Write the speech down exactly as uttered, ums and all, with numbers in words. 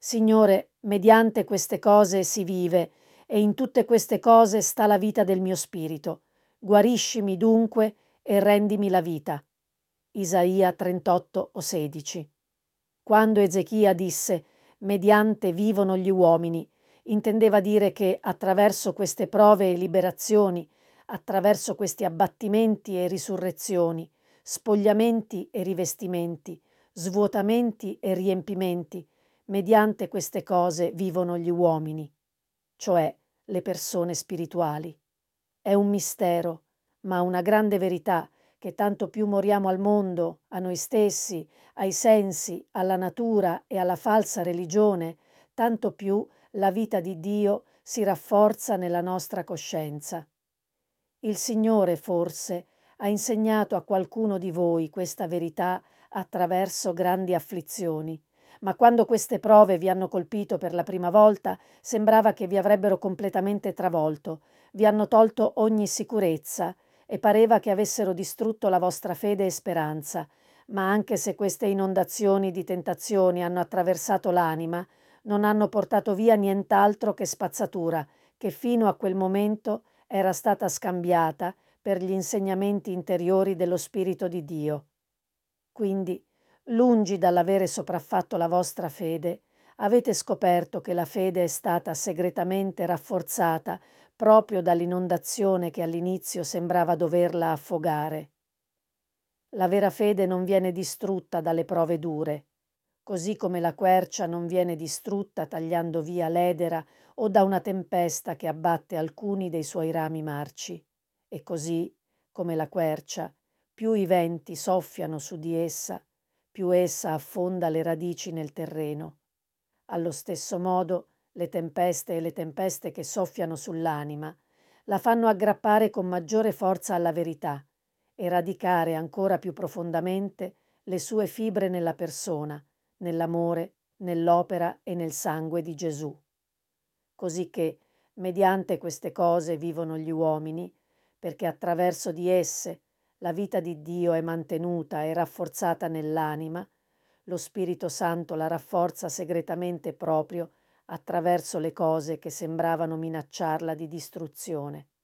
Signore, mediante queste cose si vive, e in tutte queste cose sta la vita del mio spirito. Guariscimi dunque e rendimi la vita. Isaia trentotto o sedici. Quando Ezechia disse mediante vivono gli uomini, intendeva dire che attraverso queste prove e liberazioni, attraverso questi abbattimenti e risurrezioni, spogliamenti e rivestimenti, svuotamenti e riempimenti, mediante queste cose vivono gli uomini, cioè le persone spirituali. È un mistero, ma una grande verità che tanto più moriamo al mondo, a noi stessi, ai sensi, alla natura e alla falsa religione, tanto più la vita di Dio si rafforza nella nostra coscienza. Il Signore, forse, ha insegnato a qualcuno di voi questa verità attraverso grandi afflizioni, ma quando queste prove vi hanno colpito per la prima volta, sembrava che vi avrebbero completamente travolto, vi hanno tolto ogni sicurezza e pareva che avessero distrutto la vostra fede e speranza. Ma anche se queste inondazioni di tentazioni hanno attraversato l'anima, non hanno portato via nient'altro che spazzatura, che fino a quel momento era stata scambiata per gli insegnamenti interiori dello Spirito di Dio. Quindi, lungi dall'avere sopraffatto la vostra fede, avete scoperto che la fede è stata segretamente rafforzata proprio dall'inondazione che all'inizio sembrava doverla affogare. La vera fede non viene distrutta dalle prove dure, così come la quercia non viene distrutta tagliando via l'edera o da una tempesta che abbatte alcuni dei suoi rami marci. E così, come la quercia, più i venti soffiano su di essa, più essa affonda le radici nel terreno. Allo stesso modo, le tempeste e le tempeste che soffiano sull'anima la fanno aggrappare con maggiore forza alla verità e radicare ancora più profondamente le sue fibre nella persona, nell'amore, nell'opera e nel sangue di Gesù. Così che, mediante queste cose vivono gli uomini, perché attraverso di esse la vita di Dio è mantenuta e rafforzata nell'anima, lo Spirito Santo la rafforza segretamente proprio attraverso le cose che sembravano minacciarla di distruzione.